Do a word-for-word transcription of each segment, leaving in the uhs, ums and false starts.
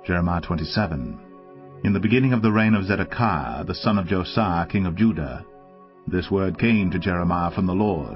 Jeremiah twenty-seven. In the beginning of the reign of Zedekiah, the son of Josiah, king of Judah, this word came to Jeremiah from the Lord.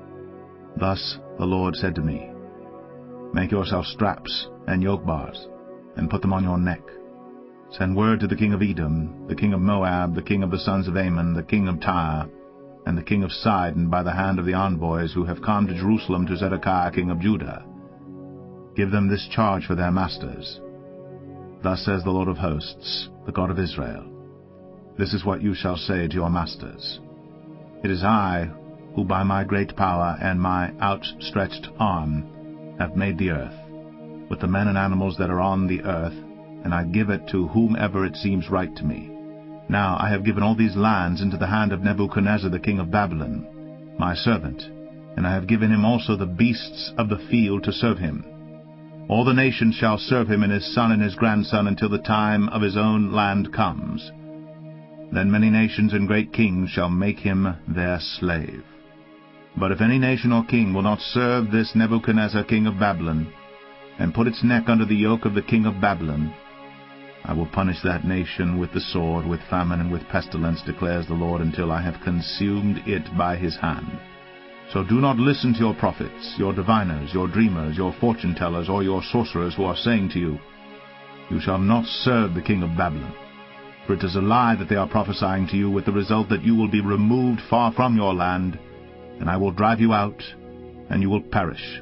Thus the Lord said to me, Make yourself straps and yoke bars, and put them on your neck. Send word to the king of Edom, the king of Moab, the king of the sons of Ammon, the king of Tyre, and the king of Sidon by the hand of the envoys who have come to Jerusalem to Zedekiah king of Judah. Give them this charge for their masters. Thus says the Lord of hosts, the God of Israel, This is what you shall say to your masters. It is I who by my great power and my outstretched arm have made the earth, with the men and animals that are on the earth, and I give it to whomever it seems right to me. Now I have given all these lands into the hand of Nebuchadnezzar the king of Babylon, my servant, and I have given him also the beasts of the field to serve him. All the nations shall serve him and his son and his grandson until the time of his own land comes. Then many nations and great kings shall make him their slave. But if any nation or king will not serve this Nebuchadnezzar king of Babylon, and put its neck under the yoke of the king of Babylon, I will punish that nation with the sword, with famine, and with pestilence, declares the Lord, until I have consumed it by his hand. So do not listen to your prophets, your diviners, your dreamers, your fortune-tellers, or your sorcerers who are saying to you, You shall not serve the king of Babylon. For it is a lie that they are prophesying to you, with the result that you will be removed far from your land, and I will drive you out, and you will perish.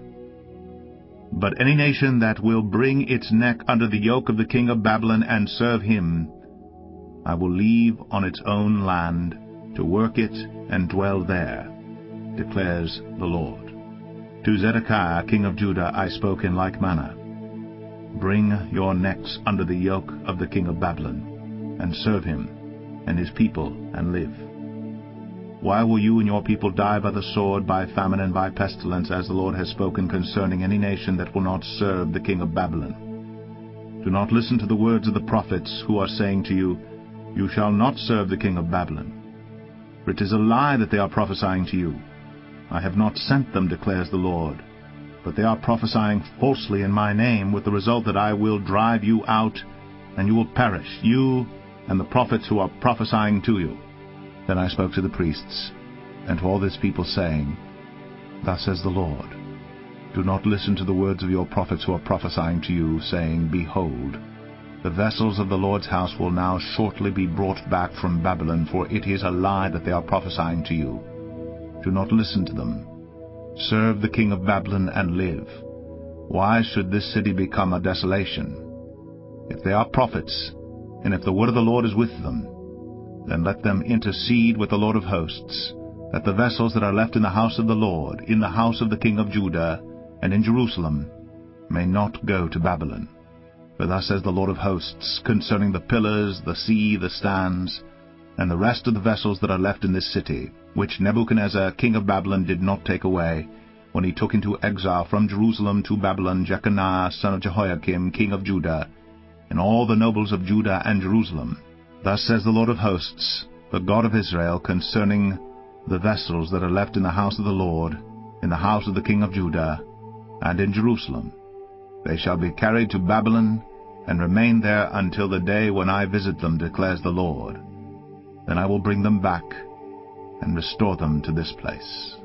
But any nation that will bring its neck under the yoke of the king of Babylon and serve him, I will leave on its own land to work it and dwell there, declares the Lord. To Zedekiah king of Judah I spoke in like manner, Bring your necks under the yoke of the king of Babylon, and serve him and his people, and live. Why will you and your people die by the sword, by famine, and by pestilence, as the Lord has spoken concerning any nation that will not serve the king of Babylon? Do not listen to the words of the prophets who are saying to you, You shall not serve the king of Babylon. For it is a lie that they are prophesying to you. I have not sent them, declares the Lord, but they are prophesying falsely in my name, with the result that I will drive you out, and you will perish, you and the prophets who are prophesying to you. Then I spoke to the priests, and to all this people, saying, Thus says the Lord, Do not listen to the words of your prophets who are prophesying to you, saying, Behold, the vessels of the Lord's house will now shortly be brought back from Babylon, for it is a lie that they are prophesying to you. Do not listen to them. Serve the king of Babylon and live. Why should this city become a desolation? If they are prophets, and if the word of the Lord is with them, then let them intercede with the Lord of hosts, that the vessels that are left in the house of the Lord, in the house of the king of Judah, and in Jerusalem, may not go to Babylon. For thus says the Lord of hosts concerning the pillars, the sea, the stands, and the rest of the vessels that are left in this city, which Nebuchadnezzar king of Babylon did not take away, when he took into exile from Jerusalem to Babylon Jeconiah son of Jehoiakim king of Judah, and all the nobles of Judah and Jerusalem. Thus says the Lord of hosts, the God of Israel, concerning the vessels that are left in the house of the Lord, in the house of the king of Judah, and in Jerusalem. They shall be carried to Babylon, and remain there until the day when I visit them, declares the Lord. Then I will bring them back, and restore them to this place.